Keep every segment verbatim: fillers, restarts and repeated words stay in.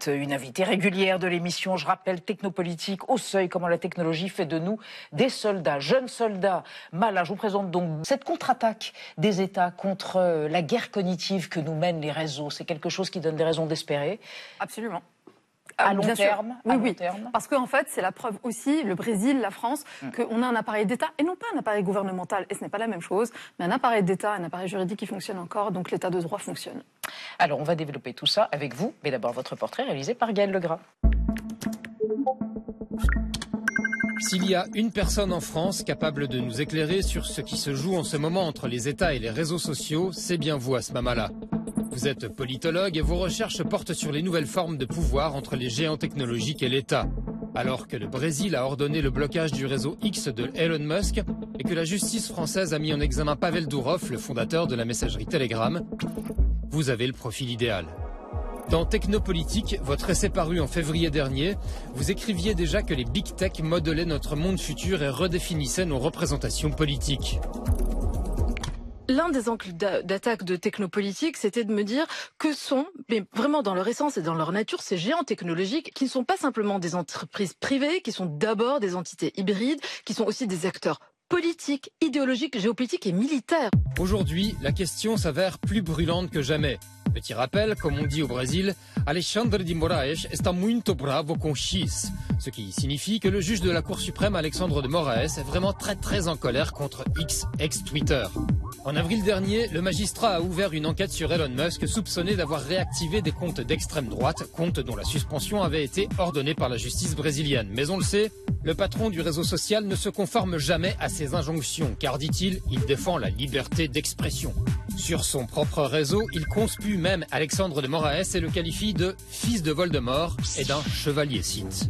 êtes une invitée régulière de l'émission. Je rappelle, Technopolitique, au seuil, comment la technologie fait de nous des soldats, jeunes soldats. Mala, je vous présente donc cette contre-attaque des États contre la guerre cognitive que nous mènent les réseaux. C'est quelque chose qui donne des raisons d'espérer. Absolument. À long Bien terme, sûr. à Oui, long oui. terme. Parce qu'en fait, c'est la preuve aussi, le Brésil, la France, mm. qu'on a un appareil d'État, et non pas un appareil gouvernemental, et ce n'est pas la même chose, mais un appareil d'État, un appareil juridique qui fonctionne encore, donc l'État de droit fonctionne. Alors, on va développer tout ça avec vous, mais d'abord votre portrait réalisé par Gaël Legras. S'il y a une personne en France capable de nous éclairer sur ce qui se joue en ce moment entre les États et les réseaux sociaux, c'est bien vous, Asma Mala. Vous êtes politologue et vos recherches portent sur les nouvelles formes de pouvoir entre les géants technologiques et l'État. Alors que le Brésil a ordonné le blocage du réseau X de Elon Musk et que la justice française a mis en examen Pavel Durov, le fondateur de la messagerie Telegram, vous avez le profil idéal. Dans Technopolitique, votre essai paru en février dernier, vous écriviez déjà que les big tech modelaient notre monde futur et redéfinissaient nos représentations politiques. L'un des angles d'attaque de Technopolitique, c'était de me dire que sont, mais vraiment dans leur essence et dans leur nature, ces géants technologiques qui ne sont pas simplement des entreprises privées, qui sont d'abord des entités hybrides, qui sont aussi des acteurs politiques, idéologiques, géopolitiques et militaires. Aujourd'hui, la question s'avère plus brûlante que jamais. Petit rappel, comme on dit au Brésil, Alexandre de Moraes está muito bravo com X, ce qui signifie que le juge de la Cour suprême Alexandre de Moraes est vraiment très très en colère contre X, ex-Twitter. En avril dernier, le magistrat a ouvert une enquête sur Elon Musk soupçonné d'avoir réactivé des comptes d'extrême droite, comptes dont la suspension avait été ordonnée par la justice brésilienne. Mais on le sait, le patron du réseau social ne se conforme jamais à ses injonctions, car, dit-il, il défend la liberté d'expression. Sur son propre réseau, il conspue même Alexandre de Moraes et le qualifie de fils de Voldemort et d'un chevalier Sith.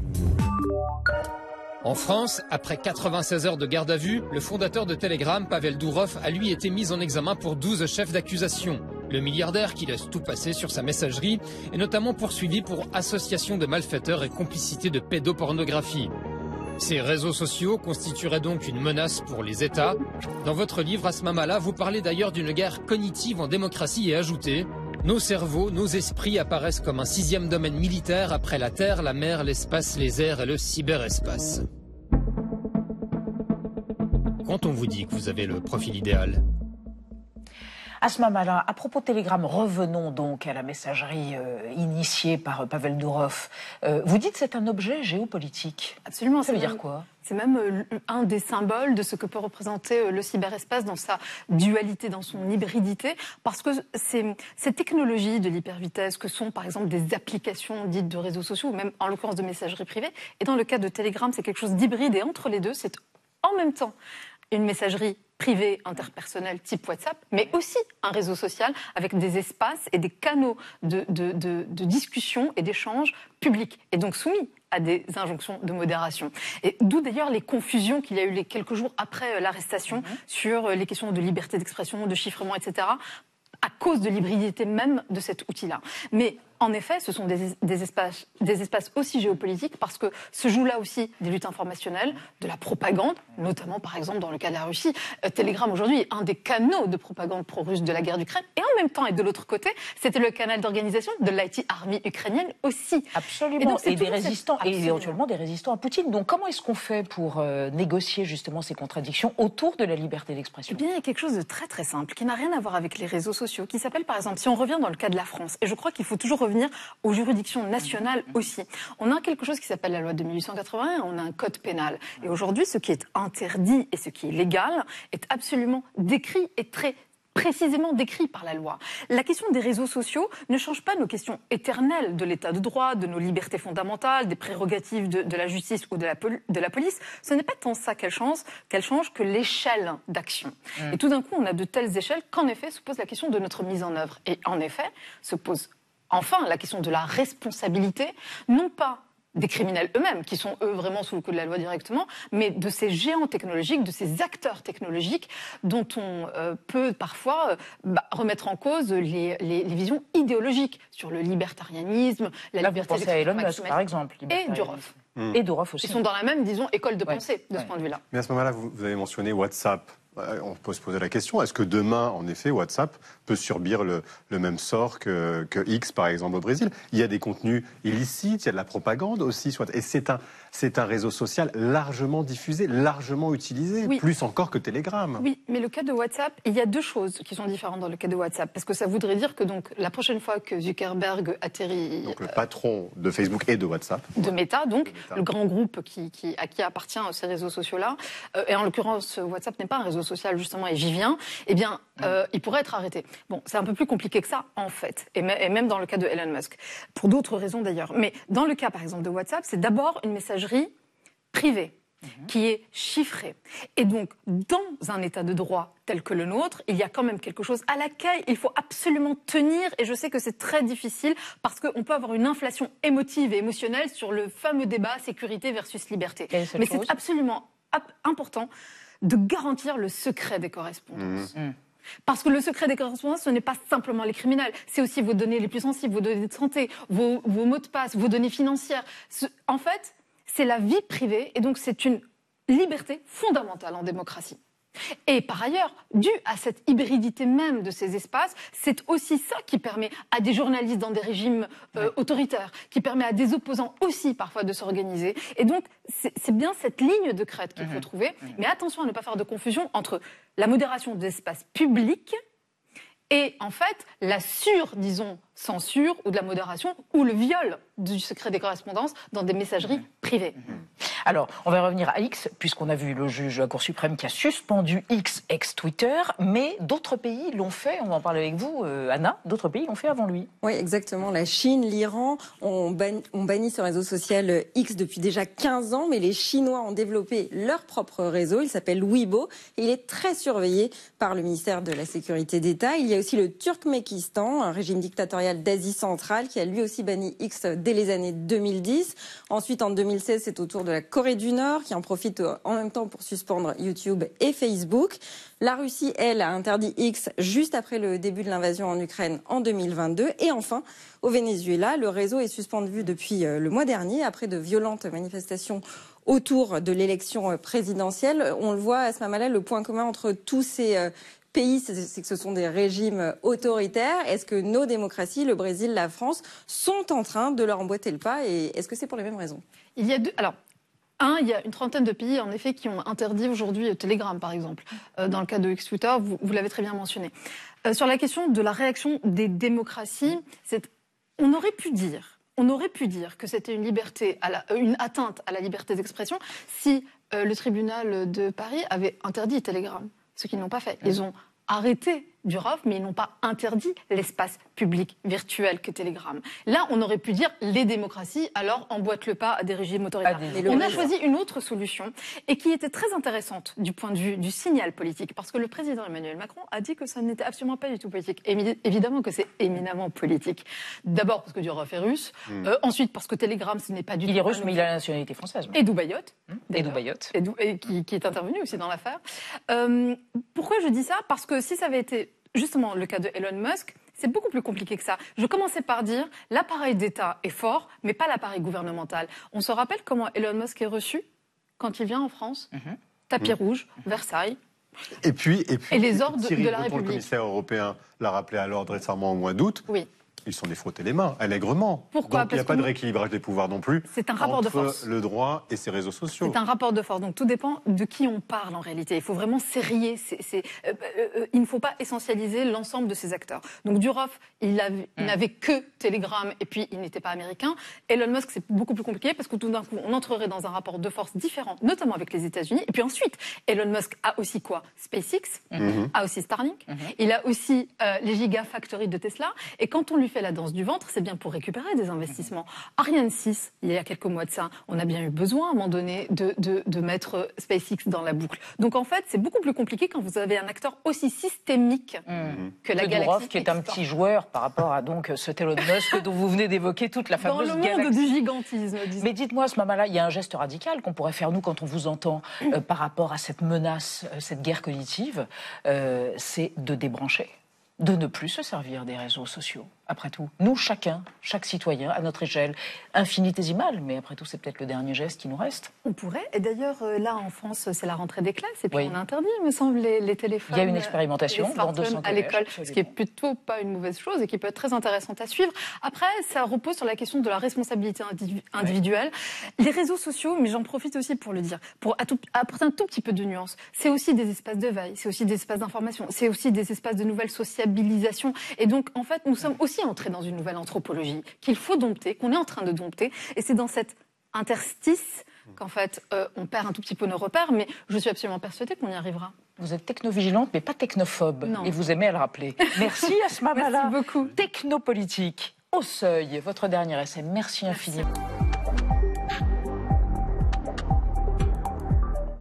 En France, après quatre-vingt-seize heures de garde à vue, le fondateur de Telegram, Pavel Durov, a lui été mis en examen pour douze chefs d'accusation. Le milliardaire qui laisse tout passer sur sa messagerie est notamment poursuivi pour association de malfaiteurs et complicité de pédopornographie. Ces réseaux sociaux constitueraient donc une menace pour les États. Dans votre livre, Asma Mala, vous parlez d'ailleurs d'une guerre cognitive en démocratie et ajoutez « Nos cerveaux, nos esprits apparaissent comme un sixième domaine militaire après la terre, la mer, l'espace, les airs et le cyberespace. » Quand on vous dit que vous avez le profil idéal? Asma Mala, à propos de Telegram, revenons donc à la messagerie euh, initiée par euh, Pavel Durov. Euh, vous dites que c'est un objet géopolitique. Absolument. Ça veut dire quoi? C'est même euh, un des symboles de ce que peut représenter euh, le cyberespace dans sa dualité, dans son hybridité, parce que ces, ces technologies de l'hypervitesse, que sont par exemple des applications dites de réseaux sociaux, ou même en l'occurrence de messagerie privée, et dans le cas de Telegram, c'est quelque chose d'hybride, et entre les deux, c'est en même temps une messagerie privée, interpersonnelle, type WhatsApp, mais aussi un réseau social avec des espaces et des canaux de, de, de, de discussion et d'échange publics, et donc soumis à des injonctions de modération. Et d'où d'ailleurs les confusions qu'il y a eu les quelques jours après l'arrestation mmh. sur les questions de liberté d'expression, de chiffrement, et cetera, à cause de l'hybridité même de cet outil-là. Mais en effet, ce sont des, des, espaces, des espaces aussi géopolitiques parce que se jouent là aussi des luttes informationnelles, de la propagande, notamment par exemple dans le cas de la Russie. Euh, Telegram aujourd'hui est un des canaux de propagande pro-russe de la guerre d'Ukraine. Et en même temps, et de l'autre côté, c'était le canal d'organisation de l'I T Army ukrainienne aussi. Absolument. Et, donc, et des résistants, et éventuellement des résistants à Poutine. Donc comment est-ce qu'on fait pour euh, négocier justement ces contradictions autour de la liberté d'expression? Eh bien, il y a quelque chose de très très simple qui n'a rien à voir avec les réseaux sociaux, qui s'appelle par exemple, si on revient dans le cas de la France, et je crois qu'il faut toujours revenir aux juridictions nationales aussi. On a quelque chose qui s'appelle la loi de mille huit cent quatre-vingt-un, on a un code pénal. Et aujourd'hui, ce qui est interdit et ce qui est légal est absolument décrit et très précisément décrit par la loi. La question des réseaux sociaux ne change pas nos questions éternelles de l'état de droit, de nos libertés fondamentales, des prérogatives de, de la justice ou de la, de la police. Ce n'est pas tant ça qu'elle change, qu'elle change que l'échelle d'action. Mmh. Et tout d'un coup, on a de telles échelles qu'en effet se pose la question de notre mise en œuvre. Et en effet, se pose enfin la question de la responsabilité, non pas des criminels eux-mêmes, qui sont eux vraiment sous le coup de la loi directement, mais de ces géants technologiques, de ces acteurs technologiques dont on euh, peut parfois euh, bah, remettre en cause les, les, les visions idéologiques sur le libertarianisme, la Là, liberté vous pensez à Elon Musk, par exemple. Et Durov. Mmh. Et Durov aussi. Ils sont dans la même, disons, école de ouais. pensée de ouais. ce point de vue-là. Mais à ce moment-là, vous, vous avez mentionné WhatsApp. On peut se poser la question, est-ce que demain, en effet, WhatsApp peut subir le, le même sort que, que X, par exemple, au Brésil? Il y a des contenus illicites, il y a de la propagande aussi. Soit, et c'est un, c'est un réseau social largement diffusé, largement utilisé, oui. plus encore que Telegram. Oui, mais le cas de WhatsApp, il y a deux choses qui sont différentes dans le cas de WhatsApp. Parce que ça voudrait dire que donc, la prochaine fois que Zuckerberg atterrit... Donc le patron de Facebook et de WhatsApp. De Meta, donc, de Meta. Le grand groupe qui, qui, à qui appartient ces réseaux sociaux-là, euh, et en l'occurrence, WhatsApp n'est pas un réseau social justement, et j'y viens, eh bien, euh, il pourrait être arrêté. Bon, c'est un peu plus compliqué que ça, en fait, et, et même dans le cas de Elon Musk, pour d'autres raisons d'ailleurs. Mais dans le cas, par exemple, de WhatsApp, c'est d'abord une messagerie privée, mmh. qui est chiffrée. Et donc, dans un état de droit tel que le nôtre, il y a quand même quelque chose à laquelle il faut absolument tenir, et je sais que c'est très difficile, parce qu'on peut avoir une inflation émotive et émotionnelle sur le fameux débat sécurité versus liberté. Mais c'est absolument important de garantir le secret des correspondances. Mmh. Parce que le secret des correspondances, ce n'est pas simplement les criminels, c'est aussi vos données les plus sensibles, vos données de santé, vos, vos mots de passe, vos données financières. Ce, en fait, c'est la vie privée, et donc c'est une liberté fondamentale en démocratie. Et par ailleurs, dû à cette hybridité même de ces espaces, c'est aussi ça qui permet à des journalistes dans des régimes euh, autoritaires, qui permet à des opposants aussi parfois de s'organiser. Et donc, c'est bien cette ligne de crête qu'il mmh. faut trouver. Mmh. Mais attention à ne pas faire de confusion entre la modération des espaces publics et en fait la sur, disons, censure ou de la modération ou le viol du secret des correspondances dans des messageries mmh. privées. Mmh. Alors, on va revenir à X, puisqu'on a vu le juge de la Cour suprême qui a suspendu X ex-Twitter, mais d'autres pays l'ont fait, on va en parler avec vous, euh, Anna, d'autres pays l'ont fait avant lui. Oui, exactement. La Chine, l'Iran ont, ban ont banni ce réseau social X depuis déjà quinze ans, mais les Chinois ont développé leur propre réseau, il s'appelle Weibo, et il est très surveillé par le ministère de la Sécurité d'État. Il y a aussi le Turkménistan, un régime dictatorial d'Asie centrale, qui a lui aussi banni X dès les années deux mille dix. Ensuite, en deux mille seize, c'est au tour de la Corée du Nord, qui en profite en même temps pour suspendre YouTube et Facebook. La Russie, elle, a interdit X juste après le début de l'invasion en Ukraine en deux mille vingt-deux. Et enfin, au Venezuela, le réseau est suspendu depuis le mois dernier, après de violentes manifestations autour de l'élection présidentielle. On le voit à ce moment-là, le point commun entre tous ces pays, c'est que ce sont des régimes autoritaires. Est-ce que nos démocraties, le Brésil, la France, sont en train de leur emboîter le pas, et est-ce que c'est pour les mêmes raisons? Il y a deux... Alors, un, il y a une trentaine de pays, en effet, qui ont interdit aujourd'hui Telegram, par exemple. Euh, dans le cas de X-Twitter, vous, vous l'avez très bien mentionné. Euh, sur la question de la réaction des démocraties, on aurait pu dire, on aurait pu dire que c'était une liberté, à la, une atteinte à la liberté d'expression si euh, le tribunal de Paris avait interdit Telegram. Ce qu'ils n'ont pas fait. Ils ont arrêté Durov, mais ils n'ont pas interdit l'espace public virtuel que Telegram. Là, on aurait pu dire les démocraties, alors emboîtent le pas à des régimes autoritaires. Des on a choisi une autre solution, et qui était très intéressante du point de vue du signal politique, parce que le président Emmanuel Macron a dit que ça n'était absolument pas du tout politique. Et évidemment que c'est éminemment politique. D'abord parce que Durov est russe, mmh. euh, ensuite parce que Telegram, ce n'est pas du tout... Il est russe, mais il a la nationalité française. Et Dubaïot. Mmh. Et Dubaïot. Et, et qui, qui est intervenu aussi dans l'affaire. Euh, pourquoi je dis ça? Parce que si ça avait été justement le cas de Elon Musk, c'est beaucoup plus compliqué que ça. Je commençais par dire, l'appareil d'État est fort, mais pas l'appareil gouvernemental. On se rappelle comment Elon Musk est reçu quand il vient en France? mm-hmm. Tapis mm-hmm. rouge, Versailles. Et puis, et puis et les ordres Thierry de la Breton, République. Le commissaire européen l'a rappelé à l'ordre récemment au mois d'août. Oui. Ils sont défrottés les mains, allègrement. Pourquoi? Donc il n'y a pas de rééquilibrage des pouvoirs non plus. C'est un rapport entre de force. Le droit et ses réseaux sociaux. C'est un rapport de force. Donc tout dépend de qui on parle en réalité. Il faut vraiment serrer. C'est, c'est, euh, euh, il ne faut pas essentialiser l'ensemble de ces acteurs. Donc Durov, il, avait, il n'avait que Telegram et puis il n'était pas américain. Elon Musk, c'est beaucoup plus compliqué parce que tout d'un coup, on entrerait dans un rapport de force différent, notamment avec les États-Unis. Et puis ensuite, Elon Musk a aussi quoi? SpaceX, mm-hmm. a aussi Starlink. Mm-hmm. Il a aussi euh, les Gigafactories de Tesla. Et quand on lui fait la danse du ventre, c'est bien pour récupérer des investissements. Ariane six, il y a quelques mois de ça, on a bien eu besoin à un moment donné de, de, de mettre SpaceX dans la boucle. Donc en fait, c'est beaucoup plus compliqué quand vous avez un acteur aussi systémique mmh. que la que galaxie. Durov, qui est un petit joueur par rapport à donc ce Elon Musk dont vous venez d'évoquer toute la fameuse galaxie. Dans le monde galaxie. du gigantisme, disons. Mais dites-moi, à ce moment-là, il y a un geste radical qu'on pourrait faire, nous, quand on vous entend, euh, par rapport à cette menace, euh, cette guerre cognitive, euh, c'est de débrancher, de ne plus se servir des réseaux sociaux. après tout. Nous, chacun, chaque citoyen, à notre échelle, infinitésimale, mais après tout, c'est peut-être le dernier geste qui nous reste. On pourrait. Et d'ailleurs, euh, là, en France, c'est la rentrée des classes, et puis Oui. on interdit, il me semble, les, les téléphones. Il y a une expérimentation les dans deux cents smartphones à collèges, l'école, absolument. ce qui est plutôt pas une mauvaise chose et qui peut être très intéressante à suivre. Après, ça repose sur la question de la responsabilité individu- individuelle. Ouais. Les réseaux sociaux, mais j'en profite aussi pour le dire, pour apporter un tout petit peu de nuance, c'est aussi des espaces de veille, c'est aussi des espaces d'information, c'est aussi des espaces de nouvelle sociabilisation. Et donc, en fait, nous sommes aussi entrés dans une nouvelle anthropologie qu'il faut dompter, qu'on est en train de dompter. Et c'est dans cet interstice qu'en fait, euh, on perd un tout petit peu nos repères, mais je suis absolument persuadée qu'on y arrivera. Vous êtes technovigilante, mais pas technophobe. Non. Et vous aimez à le rappeler. Merci Asma Mala. Merci beaucoup. Technopolitique, au seuil, votre dernier essai. Merci, Merci. infiniment.